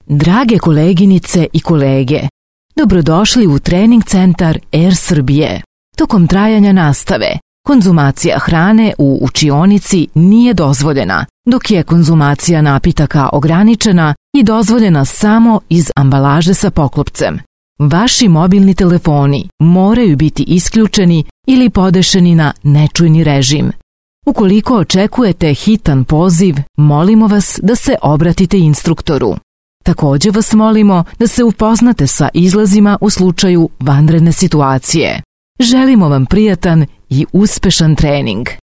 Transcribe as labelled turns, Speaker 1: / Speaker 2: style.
Speaker 1: Drage koleginice i kolege, dobrodošli u trening centar Air Srbije. Tokom trajanja nastave, konzumacija hrane u učionici nije dozvoljena, dok je konzumacija napitaka ograničena i dozvoljena samo iz ambalaže sa poklopcem. Vaši mobilni telefoni moraju biti isključeni ili podešeni na nečujni režim. Ukoliko očekujete hitan poziv, molimo vas da se obratite instruktoru. Također vas molimo da se upoznate sa izlazima u slučaju vanredne situacije. Želimo vam prijatan i uspešan trening.